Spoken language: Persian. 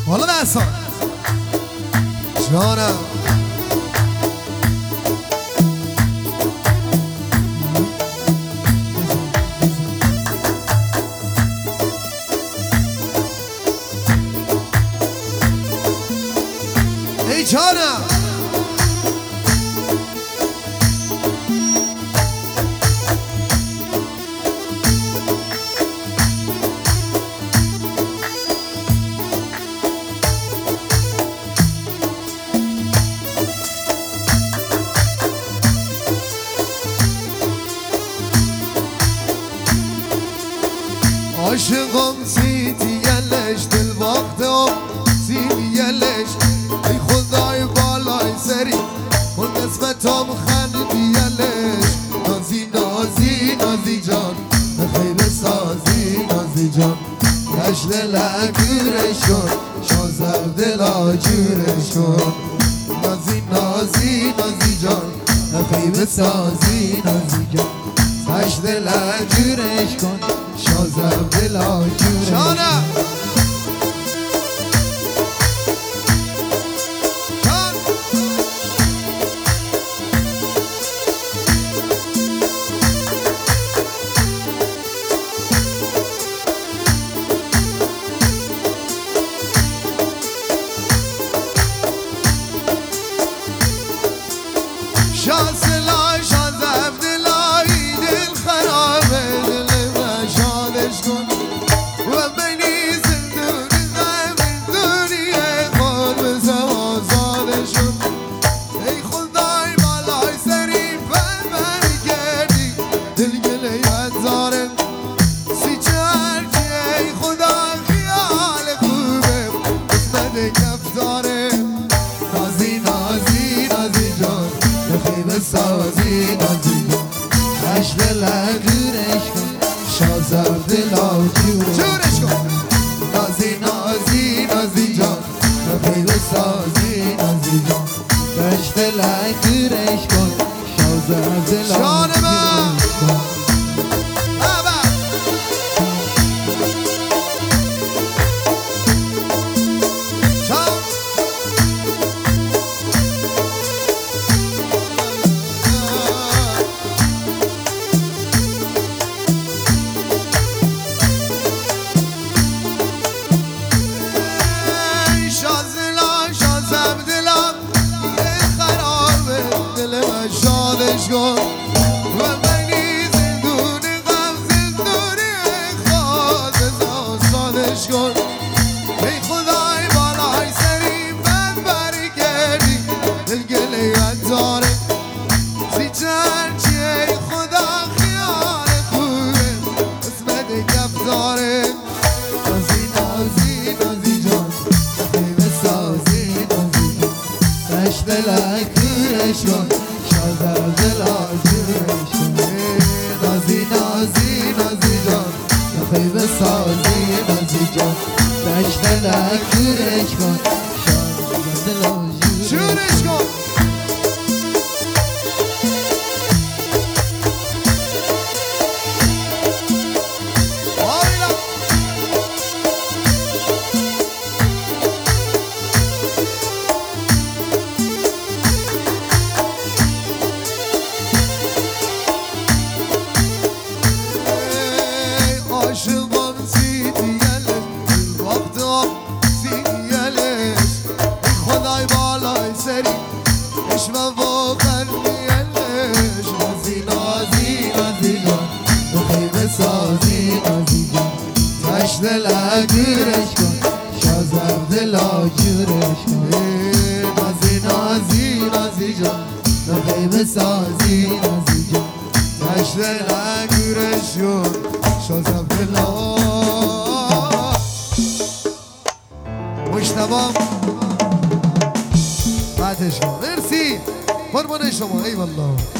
حالا دستان جانم ای جانم عاشقم سیتی یلش دل وقتم سیتی یلش ای خدای بالای سری اون نسبتم خندی یلش نازی نازی نازی جان خیلی سازی نازی جان کش دل گیرش کن شازر دل آجورش کن نازی نازی نازی جان خیلی سازی نازی جان کش دل گیرش کن شازر دل آجورش جانم شازلای شازم دلایی دل خرابه دل من شادش کن و بینی زندونی غم دنیای خود بزم آزادش کن ای خدای بالای سری فهمی کردی دل گلیت دارم سی چرکی ای خدا خیال خوبه قسمت کف دارم نازی نازی نازی جان خیلی سازی نازی کش دل گیرش کن شازر دل جورش کن نازی نازی نازی جان خیلی سازی نازی جان کش دل گیرش کن شازر دل جورش کن و بینی زندونی غم زندونی خود زادش کن ای خدای بالای سری من بری کردی دل گلیت داره سی چرچی ای خدا خیال خوبه قسمت کف داره نازی نازی نازی جان خیلی سازی نازی جان کش دلک گیرش کن شازر دل آجورش کن نازی نازی نازی جان خیلی سازی نازی جان کش دلک گیرش کن شازر دل آجورش کن عاشقم سیتی یلش وقتم سیتی یلش خدای بالای سری اشمه و قلبی یلش نازی نازی نازی جان خیلی سازی نازی جان کش دل گیرش کن شازر دل آجورش کن نازی نازی نازی جان خیلی سازی نازی جان کش دل گیرش کن شازم دلا مشتبام بعدش مرسی قربان شما ای والله